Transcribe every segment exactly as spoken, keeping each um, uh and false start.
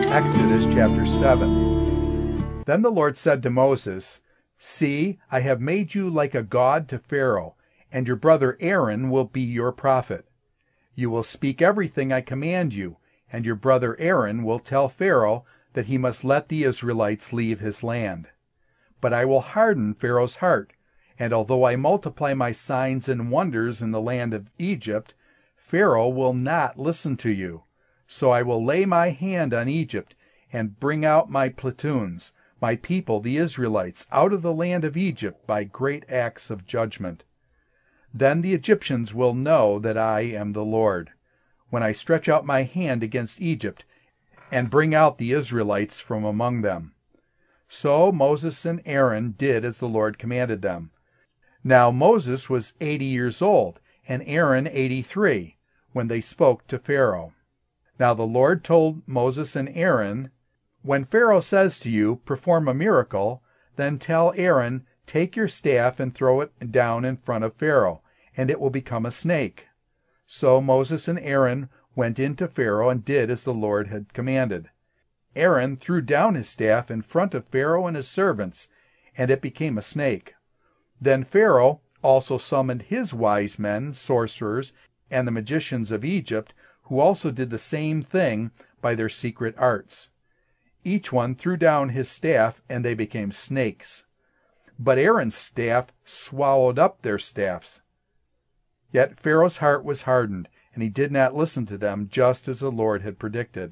Exodus chapter seven. Then the Lord said to Moses, See, I have made you like a god to Pharaoh, and your brother Aaron will be your prophet. You will speak everything I command you, and your brother Aaron will tell Pharaoh that he must let the Israelites leave his land. But I will harden Pharaoh's heart, and although I multiply my signs and wonders in the land of Egypt, Pharaoh will not listen to you. So I will lay my hand on Egypt, and bring out my platoons, my people the Israelites, out of the land of Egypt by great acts of judgment. Then the Egyptians will know that I am the Lord, when I stretch out my hand against Egypt, and bring out the Israelites from among them. So Moses and Aaron did as the Lord commanded them. Now Moses was eighty years old, and Aaron eighty-three, when they spoke to Pharaoh. Now the Lord told Moses and Aaron, When Pharaoh says to you, Perform a miracle, then tell Aaron, Take your staff and throw it down in front of Pharaoh, and it will become a snake. So Moses and Aaron went in to Pharaoh and did as the Lord had commanded. Aaron threw down his staff in front of Pharaoh and his servants, and it became a snake. Then Pharaoh also summoned his wise men, sorcerers, and the magicians of Egypt, who also did the same thing by their secret arts. Each one threw down his staff, and they became snakes. But Aaron's staff swallowed up their staffs. Yet Pharaoh's heart was hardened, and he did not listen to them, just as the Lord had predicted.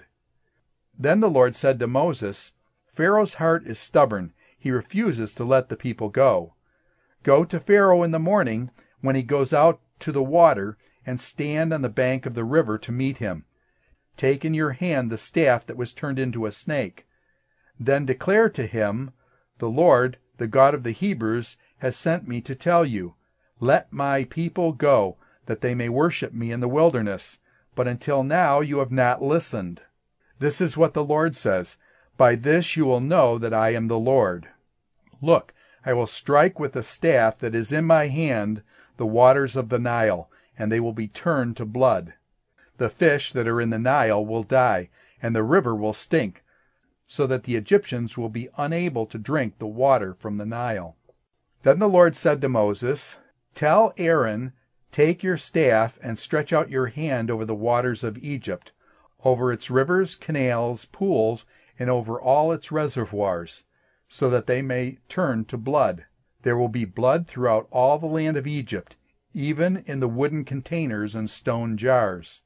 Then the Lord said to Moses, Pharaoh's heart is stubborn. He refuses to let the people go. Go to Pharaoh in the morning, when he goes out to the water, and stand on the bank of the river to meet him. Take in your hand the staff that was turned into a snake. Then declare to him, The Lord, the God of the Hebrews, has sent me to tell you, Let my people go, that they may worship me in the wilderness. But until now you have not listened. This is what the Lord says, By this you will know that I am the Lord. Look, I will strike with the staff that is in my hand the waters of the Nile, and they will be turned to blood. The fish that are in the Nile will die, and the river will stink, so that the Egyptians will be unable to drink the water from the Nile. Then the Lord said to Moses, Tell Aaron, Take your staff and stretch out your hand over the waters of Egypt, over its rivers, canals, pools, and over all its reservoirs, so that they may turn to blood. There will be blood throughout all the land of Egypt, even in the wooden containers and stone jars.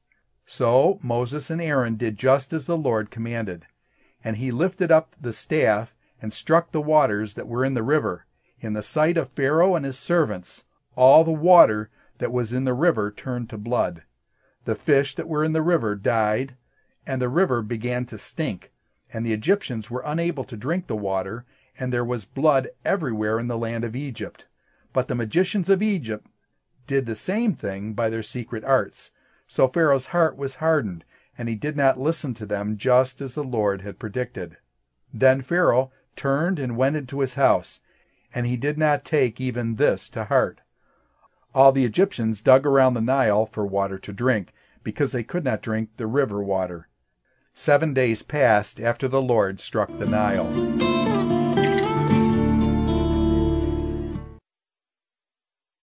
So Moses and Aaron did just as the Lord commanded. And he lifted up the staff and struck the waters that were in the river. In the sight of Pharaoh and his servants, all the water that was in the river turned to blood. The fish that were in the river died, and the river began to stink, and the Egyptians were unable to drink the water, and there was blood everywhere in the land of Egypt. But the magicians of Egypt did the same thing by their secret arts. So Pharaoh's heart was hardened, and he did not listen to them, just as the Lord had predicted. Then Pharaoh turned and went into his house, and he did not take even this to heart. All the Egyptians dug around the Nile for water to drink, because they could not drink the river water. Seven days passed after the Lord struck the Nile.